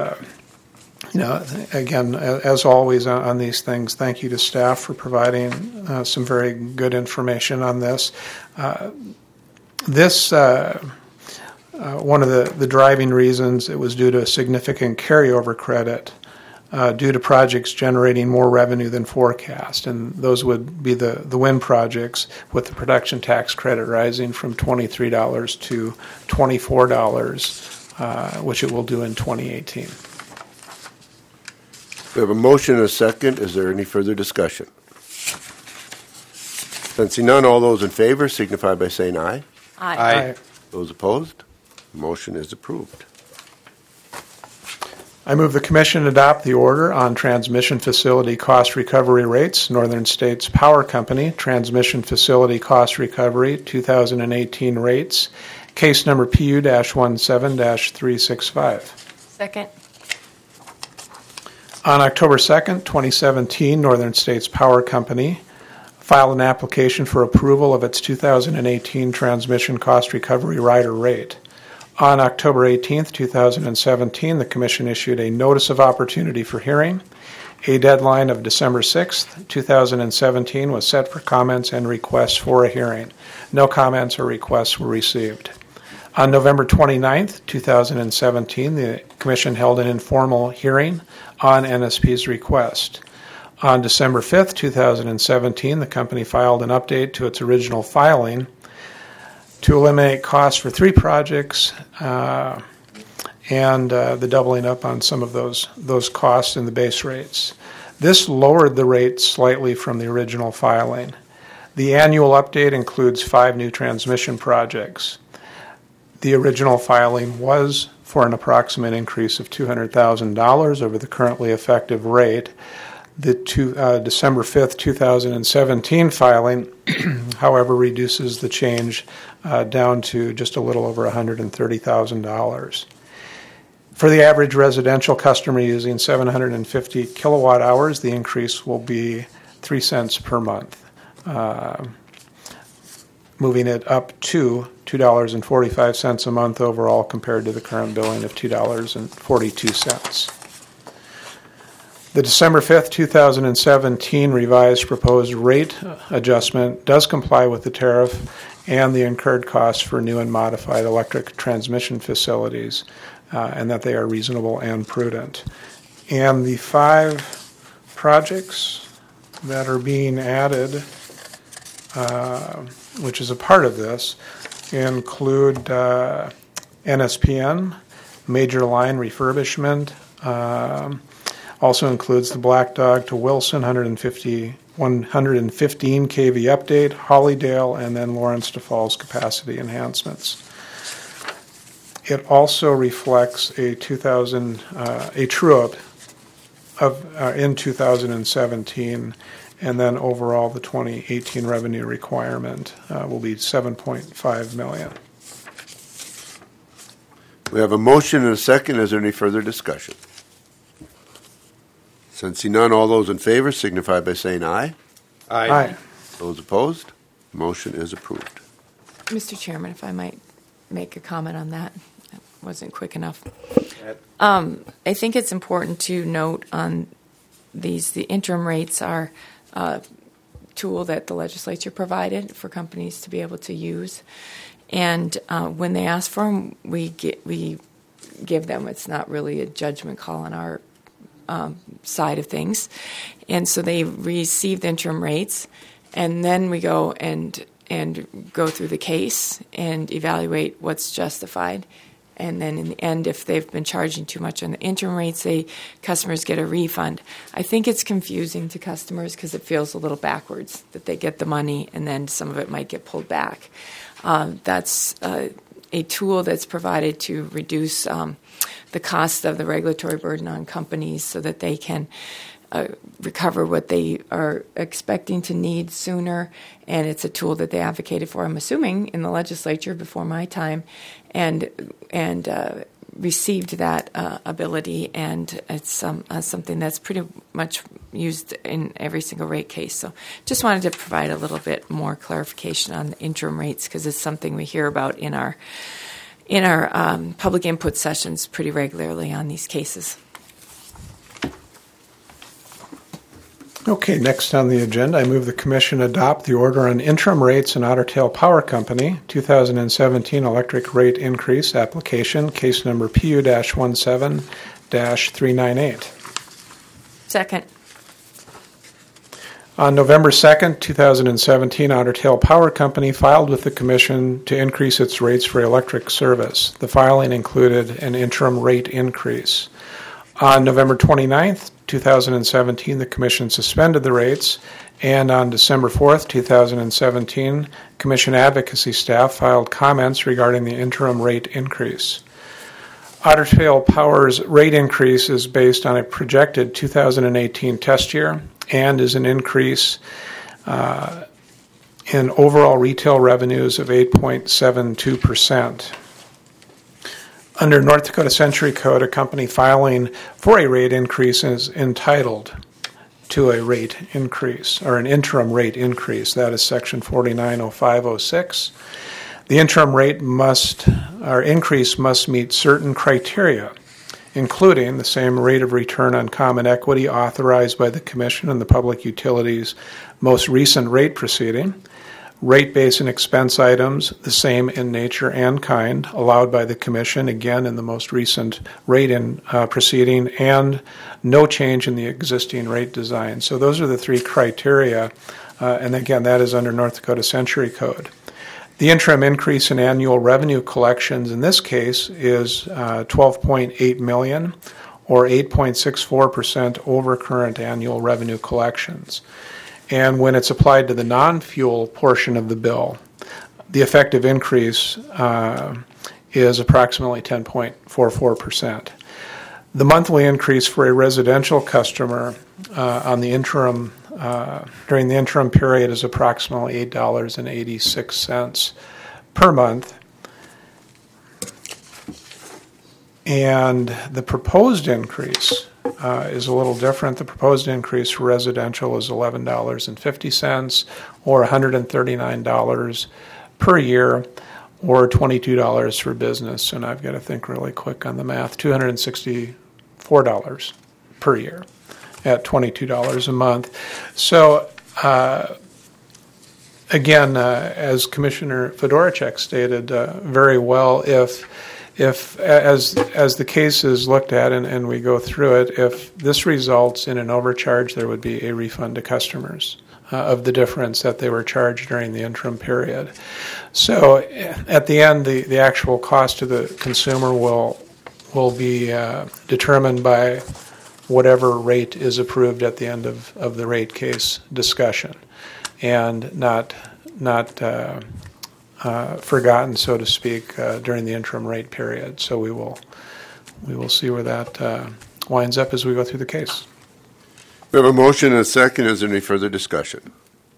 again, as always on these things, thank you to staff for providing some very good information on this. One of the driving reasons, it was due to a significant carryover credit due to projects generating more revenue than forecast. And those would be the wind projects, with the production tax credit rising from $23 to $24, which it will do in 2018. We have a motion and a second. Is there any further discussion? Sensing none, all those in favor signify by saying aye. Aye. Those opposed, Motion is approved. I move the Commission adopt the order on transmission facility cost recovery rates, Northern States Power Company, Transmission Facility Cost Recovery 2018 rates, case number PU-17-365. Second. On October 2nd, 2017, Northern States Power Company filed an application for approval of its 2018 transmission cost recovery rider rate. On October 18th, 2017, the Commission issued a Notice of Opportunity for Hearing. A deadline of December 6th, 2017 was set for comments and requests for a hearing. No comments or requests were received. On November 29th, 2017, the Commission held an informal hearing on NSP's request. On December 5th, 2017, the company filed an update to its original filing to eliminate costs for 3 projects and the doubling up on some of those costs in the base rates. This lowered the rate slightly from the original filing. The annual update includes 5 new transmission projects. The original filing was for an approximate increase of $200,000 over the currently effective rate. The December 5th, 2017 filing, however, reduces the change down to just a little over $130,000. For the average residential customer using 750 kilowatt hours, the increase will be 3 cents per month, moving it up to $2.45 a month overall compared to the current billing of $2.42. The December 5th, 2017 revised proposed rate adjustment does comply with the tariff and the incurred costs for new and modified electric transmission facilities, and that they are reasonable and prudent. And the 5 projects that are being added, which is a part of this, include NSPN, major line refurbishment, also includes the Black Dog to Wilson 115 kV update, Hollydale, and then Lawrence to Falls capacity enhancements. It also reflects a true-up in 2017, and then overall the 2018 revenue requirement will be $7.5 million. We have a motion and a second. Is there any further discussion? Sensing none, all those in favor signify by saying aye. Aye. Those opposed, motion is approved. Mr. Chairman, if I might make a comment on that. That wasn't quick enough. I think it's important to note on these, the interim rates are a tool that the legislature provided for companies to be able to use. And when they ask for them, we give them. It's not really a judgment call on our side of things. And so they receive the interim rates, and then we go and go through the case and evaluate what's justified. And then in the end, if they've been charging too much on the interim rates, customers get a refund. I think it's confusing to customers because it feels a little backwards that they get the money and then some of it might get pulled back. That's a tool that's provided to reduce the cost of the regulatory burden on companies so that they can recover what they are expecting to need sooner. And it's a tool that they advocated for, I'm assuming, in the legislature before my time, and received that ability. And it's something that's pretty much used in every single rate case. So just wanted to provide a little bit more clarification on the interim rates because it's something we hear about in our public input sessions pretty regularly on these cases. Okay, next on the agenda, I move the Commission adopt the order on interim rates in Otter Tail Power Company, 2017 electric rate increase application, case number PU-17-398. Second. On November 2nd, 2017, Otter Tail Power Company filed with the Commission to increase its rates for electric service. The filing included an interim rate increase. On November 29th, 2017, the Commission suspended the rates And on December 4th, 2017, Commission advocacy staff filed comments regarding the interim rate increase. Otter Tail Power's rate increase is based on a projected 2018 test year and is an increase in overall retail revenues of 8.72%. Under North Dakota Century Code, a company filing for a rate increase is entitled to a rate increase, or an interim rate increase. That is Section 490506. The interim rate increase must meet certain criteria, including the same rate of return on common equity authorized by the Commission and the Public Utilities' most recent rate proceeding, rate base and expense items the same in nature and kind allowed by the Commission, again in the most recent rate proceeding, and no change in the existing rate design. So those are the three criteria, and again that is under North Dakota Century Code. The interim increase in annual revenue collections in this case is $12.8 million, or 8.64% over current annual revenue collections. And when it's applied to the non-fuel portion of the bill, the effective increase is approximately 10.44%. The monthly increase for a residential customer on the interim during the interim period is approximately $8.86 per month. And the proposed increase is a little different. The proposed increase for residential is $11.50, or $139 per year, or $22 for business. And I've got to think really quick on the math. $264 per year at $22 a month. So again, as Commissioner Fedoracek stated very well, if as the case is looked at and we go through it, if this results in an overcharge, there would be a refund to customers of the difference that they were charged during the interim period. So at the end, the actual cost to the consumer will be determined by whatever rate is approved at the end of the rate case discussion, and not forgotten, so to speak, during the interim rate period. So we will see where that winds up as we go through the case. We have a motion and a second. Is there any further discussion?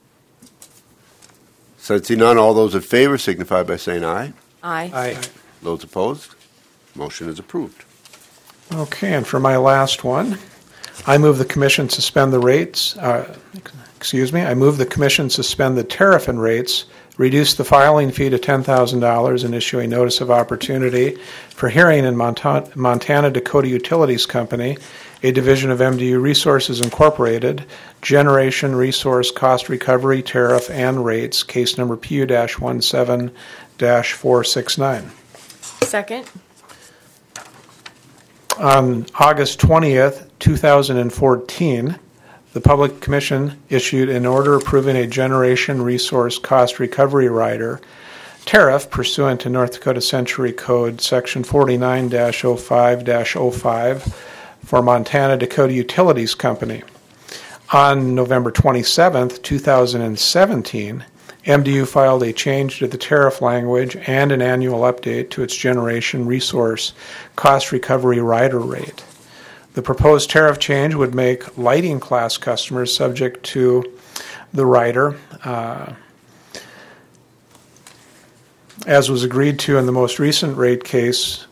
Sensing none, all those in favor signify by saying aye. Aye. Aye. Those opposed? Motion is approved. Okay, and for my last one, I move the Commission suspend the rates. I move the Commission suspend the tariff and rates, reduce the filing fee to $10,000, and issue a notice of opportunity for hearing in Montana Dakota Utilities Company, a division of MDU Resources Incorporated, Generation Resource Cost Recovery Tariff and Rates, case number PU-17-469. Second. On August 20th, 2014, the Public Commission issued an order approving a Generation Resource Cost Recovery Rider tariff pursuant to North Dakota Century Code Section 49-05-05 for Montana Dakota Utilities Company. On November 27th, 2017, MDU filed a change to the tariff language and an annual update to its Generation Resource Cost Recovery Rider rate. The proposed tariff change would make lighting class customers subject to the rider, as was agreed to in the most recent rate case,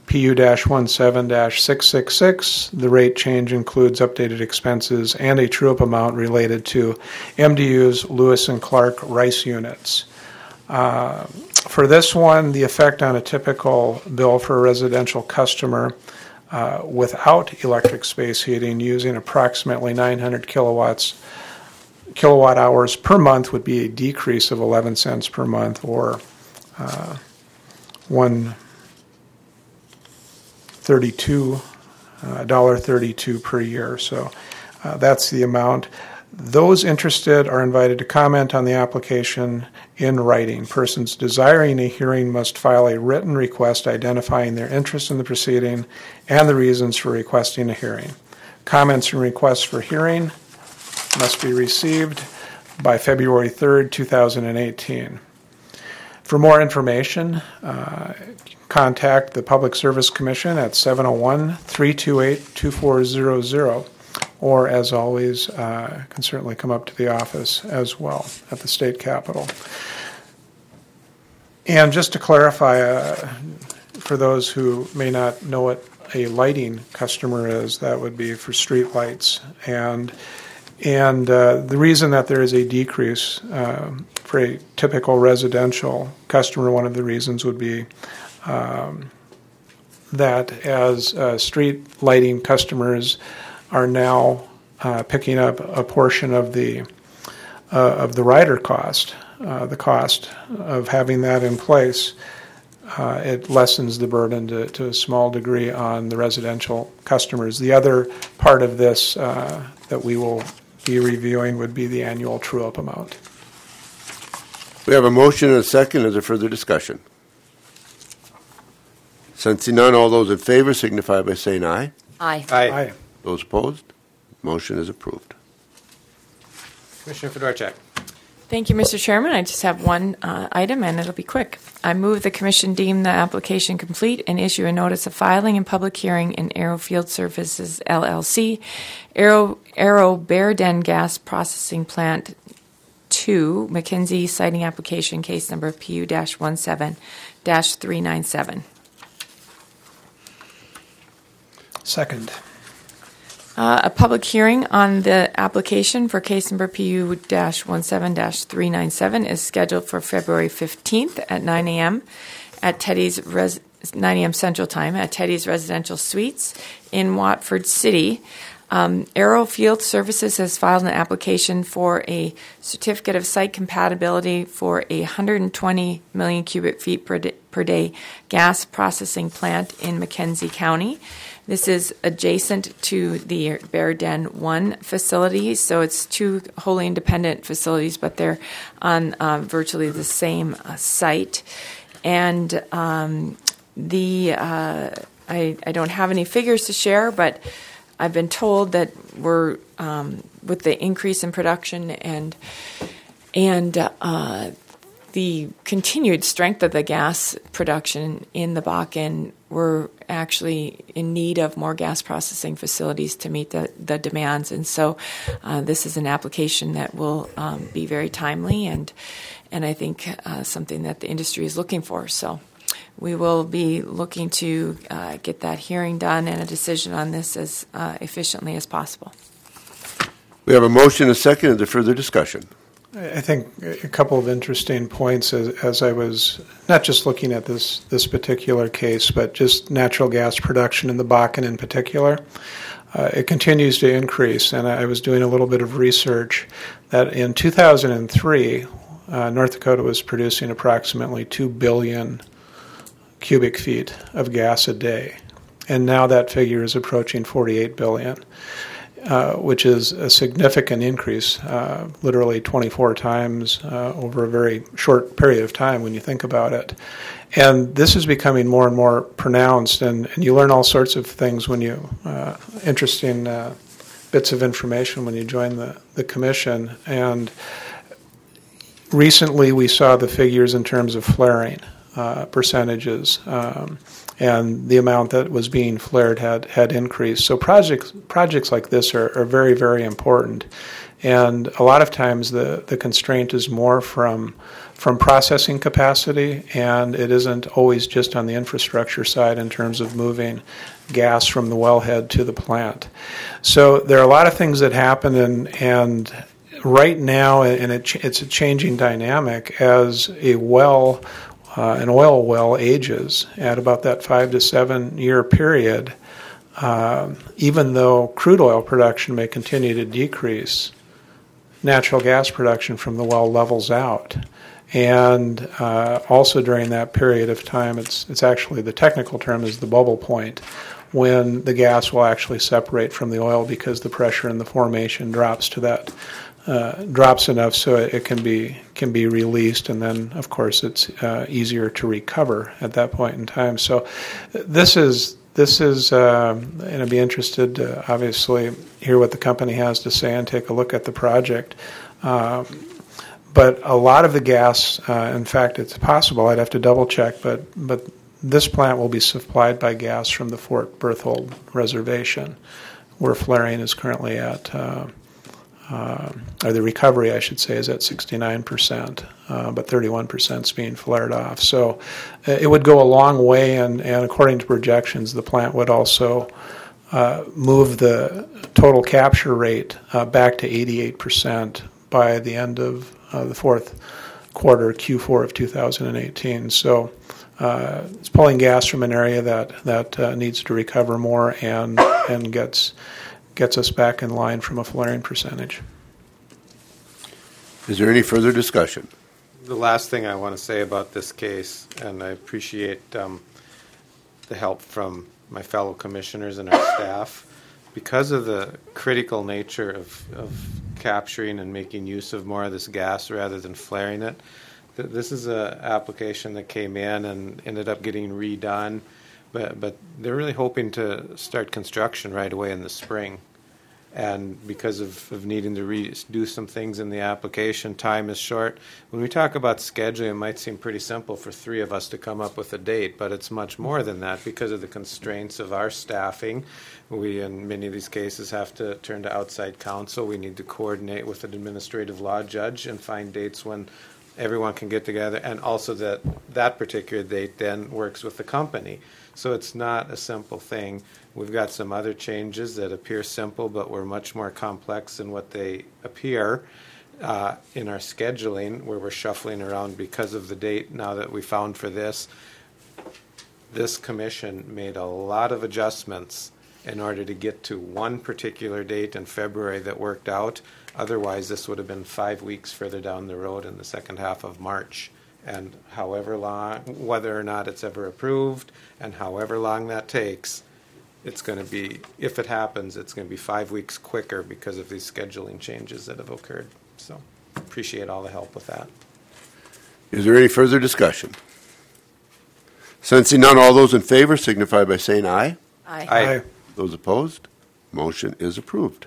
PU-17-666. The rate change includes updated expenses and a true-up amount related to MDU's Lewis and Clark RICE units. For this one, the effect on a typical bill for a residential customer without electric space heating using approximately 900 kilowatt hours per month would be a decrease of 11 cents per month, or $1.32 per year. So that's the amount. Those interested are invited to comment on the application in writing. Persons desiring a hearing must file a written request identifying their interest in the proceeding and the reasons for requesting a hearing. Comments and requests for hearing must be received by February 3rd, 2018. For more information, contact the Public Service Commission at 701-328-2400, or as always, can certainly come up to the office as well at the state capitol. And just to clarify, for those who may not know what a lighting customer is, that would be for street lights. And the reason that there is a decrease for a typical residential customer, one of the reasons would be that as street lighting customers are now picking up a portion of the rider cost, the cost of having that in place, it lessens the burden to a small degree on the residential customers. The other part of this that we will be reviewing would be the annual true-up amount. We have a motion and a second. Is there further discussion? Sensing none, all those in favor signify by saying aye. Aye. Aye. Those opposed? Motion is approved. Commissioner Fedorchak. Thank you, Mr. Chairman. I just have one item, and it'll be quick. I move the Commission deem the application complete and issue a notice of filing and public hearing in Aero Field Services, LLC, Aero Bear Den Gas Processing Plant 2, McKenzie Siting Application, case number PU-17-397. Second. A public hearing on the application for case number PU-17-397 is scheduled for February 15th at 9 a.m. at 9 a.m. Central Time at Teddy's Residential Suites in Watford City. Aero Field Services has filed an application for a certificate of site compatibility for a 120 million cubic feet per day gas processing plant in McKenzie County. This is adjacent to the Bear Den 1 facility, so it's two wholly independent facilities, but they're on virtually the same site. And I don't have any figures to share, but I've been told that we're with the increase in production and the continued strength of the gas production in the Bakken, we're actually in need of more gas processing facilities to meet the demands. And so this is an application that will be very timely and I think something that the industry is looking for. So we will be looking to get that hearing done and a decision on this as efficiently as possible. We have a motion and a second. Is there further discussion? I think a couple of interesting points as I was not just looking at this particular case, but just natural gas production in the Bakken in particular. It continues to increase, and I was doing a little bit of research that in 2003, North Dakota was producing approximately 2 billion cubic feet of gas a day, and now that figure is approaching 48 billion. Which is a significant increase, literally 24 times over a very short period of time when you think about it. And this is becoming more and more pronounced, and you learn all sorts of things when you, interesting bits of information when you join the commission. And recently we saw the figures in terms of flaring percentages. And the amount that was being flared had increased. So projects like this are very, very important. And a lot of times the constraint is more from processing capacity, and it isn't always just on the infrastructure side in terms of moving gas from the wellhead to the plant. So there are a lot of things that happen, and right now, and it's a changing dynamic as an oil well ages at about that 5 to 7 year period. Even though crude oil production may continue to decrease, natural gas production from the well levels out. And also during that period of time, it's actually, the technical term is the bubble point, when the gas will actually separate from the oil because the pressure in the formation drops to that drops enough so it can be released, and then of course it's easier to recover at that point in time. So this is and I'd be interested to obviously hear what the company has to say and take a look at the project. But a lot of the gas, in fact, it's possible, I'd have to double check, but this plant will be supplied by gas from the Fort Berthold Reservation, where flaring is currently at, or the recovery, I should say, is at 69%, but 31% is being flared off. So it would go a long way, and according to projections, the plant would also move the total capture rate back to 88% by the end of the fourth quarter, Q4 of 2018. So it's pulling gas from an area that needs to recover more and gets us back in line from a flaring percentage. Is there any further discussion? The last thing I want to say about this case, and I appreciate the help from my fellow commissioners and our staff, because of the critical nature of capturing and making use of more of this gas rather than flaring it. This is an application that came in and ended up getting redone, but they're really hoping to start construction right away in the spring. And because of needing to do some things in the application, time is short. When we talk about scheduling, it might seem pretty simple for three of us to come up with a date, but it's much more than that because of the constraints of our staffing. We, in many of these cases, have to turn to outside counsel. We need to coordinate with an administrative law judge and find dates when everyone can get together, and also that particular date then works with the company. So it's not a simple thing. We've got some other changes that appear simple, but were much more complex than what they appear in our scheduling, where we're shuffling around because of the date now that we found for this. This commission made a lot of adjustments in order to get to one particular date in February that worked out. Otherwise, this would have been 5 weeks further down the road in the second half of March. And however long, whether or not it's ever approved, and however long that takes, it's going to be, if it happens, it's going to be 5 weeks quicker because of these scheduling changes that have occurred. So appreciate all the help with that. Is there any further discussion? Sensing none, all those in favor signify by saying aye. Aye. Those opposed, motion is approved.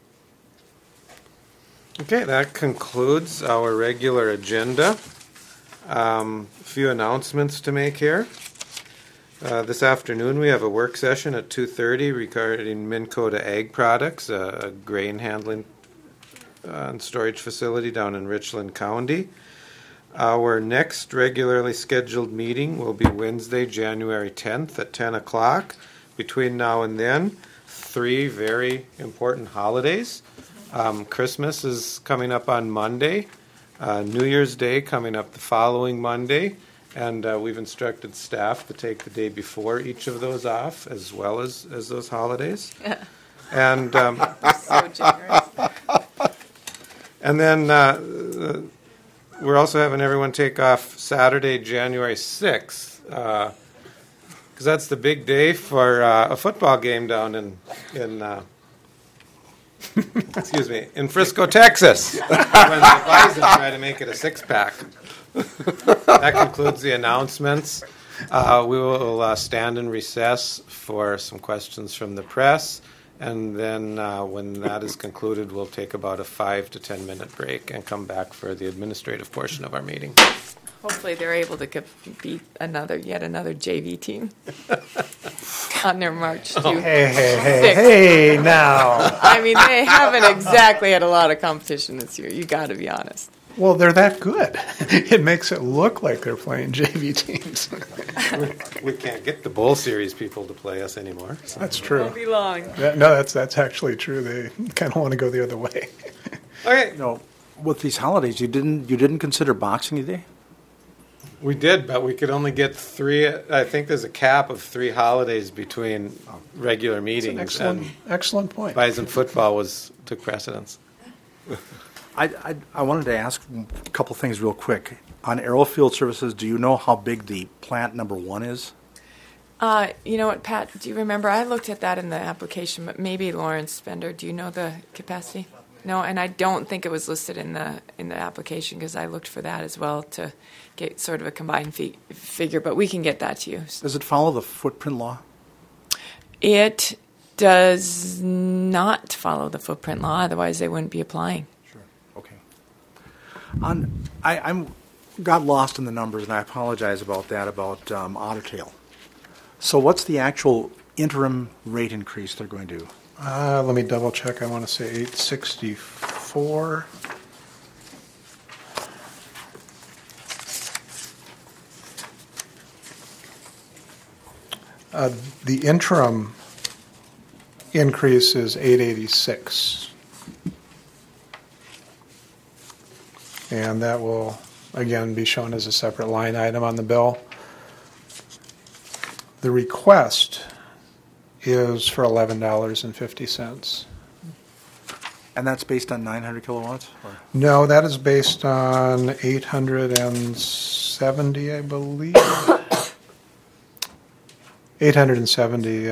Okay, that concludes our regular agenda. A few announcements to make here. This afternoon we have a work session at 2:30 regarding Minn Kota Ag Products, a grain handling and storage facility down in Richland County. Our next regularly scheduled meeting will be Wednesday, January 10th at 10 o'clock. Between now and then, 3 very important holidays. Christmas is coming up on Monday. New Year's Day coming up the following Monday. And we've instructed staff to take the day before each of those off, as well as those holidays. Yeah. And So generous. and then we're also having everyone take off Saturday, January 6th, because that's the big day for a football game down in excuse me, in Frisco, Texas, when the Bison try to make it a 6-pack. That concludes the announcements. We will stand in recess for some questions from the press, and then when that is concluded, we'll take about a 5 to 10 minute break and come back for the administrative portion of our meeting. Hopefully they're able to beat yet another JV team on their march to Hey, now. I mean, they haven't exactly had a lot of competition this year. You got to be honest. Well, they're that good. It makes it look like they're playing JV teams. We can't get the Bowl Series people to play us anymore. So. That's true. Won't be long. No, that's actually true. They kind of want to go the other way. Okay. You know, with these holidays, you didn't consider Boxing Day? We did, but we could only get 3. I think there's a cap of 3 holidays between regular meetings. It's an excellent point. Bison football took precedence. I wanted to ask a couple things real quick. On Aerofield Services, do you know how big the plant number 1 is? You know what, Pat? Do you remember? I looked at that in the application, but maybe Lawrence Spender. Do you know the capacity? No, and I don't think it was listed in the application because I looked for that as well to get sort of a combined figure. But we can get that to you. Does it follow the footprint law? It does not follow the footprint law. Otherwise, they wouldn't be applying. Sure. Okay. I'm got lost in the numbers, and I apologize about that, about Otter Tail. So what's the actual interim rate increase they're going to do? Let me double check. I want to say 864. The interim increase is 886. And that will, again, be shown as a separate line item on the bill. The request is for $11.50. And that's based on 900 kilowatts? Or? No, that is based on 870, I believe. 870.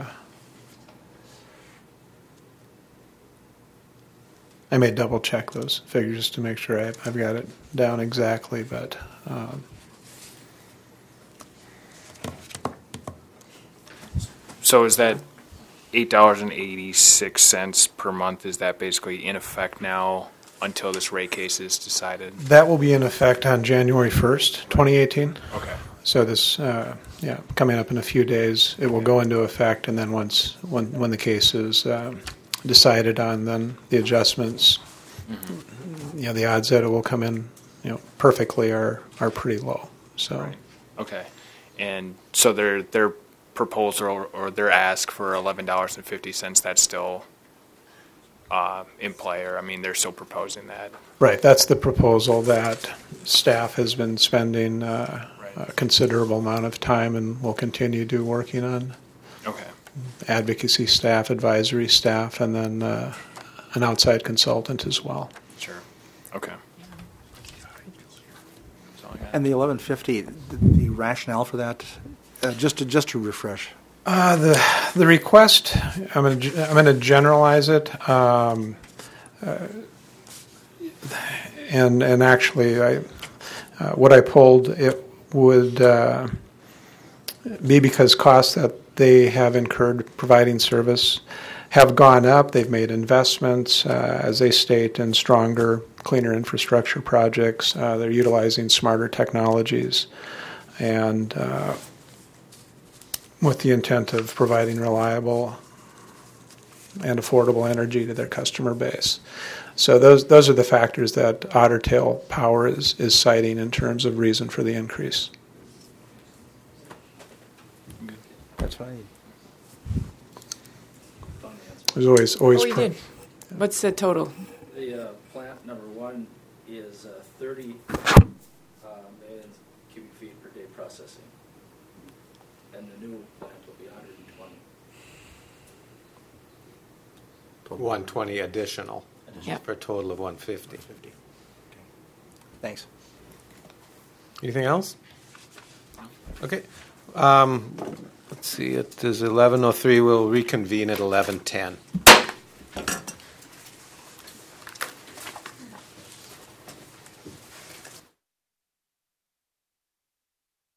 I may double check those figures just to make sure I've got it down exactly, but So is that $8.86 per month? Is that basically in effect now until this rate case is decided? that will be in effect on January 1st, 2018. Okay. So this, coming up in a few days, it will go into effect, and then when the case is decided on, then the adjustments, the odds that it will come in, perfectly are pretty low. So, Right. Okay. And so their proposal or their ask for $11.50, that's still in play, or they're still proposing that. right, that's the proposal that staff has been spending a considerable amount of time and will continue to working on. Okay. Advocacy staff, advisory staff, and then an outside consultant as well. Sure. Okay. That's all I got. And the 1150, the rationale for that, just to refresh. The request, I'm going to generalize it, and actually, what I pulled, it would be because costs that they have incurred providing service have gone up. They've made investments, as they state, in stronger, cleaner infrastructure projects. They're utilizing smarter technologies, and with the intent of providing reliable and affordable energy to their customer base. So those are the factors that Otter Tail Power is citing in terms of reason for the increase. That's fine. There's always Oh, you did. What's the total? The plant number one is 30 million cubic feet per day processing. And the new plant will be 120. 120 additional Yep. for a total of 150. Thanks. Anything else? Okay. Let's see. It is 11:03. We'll reconvene at 11:10.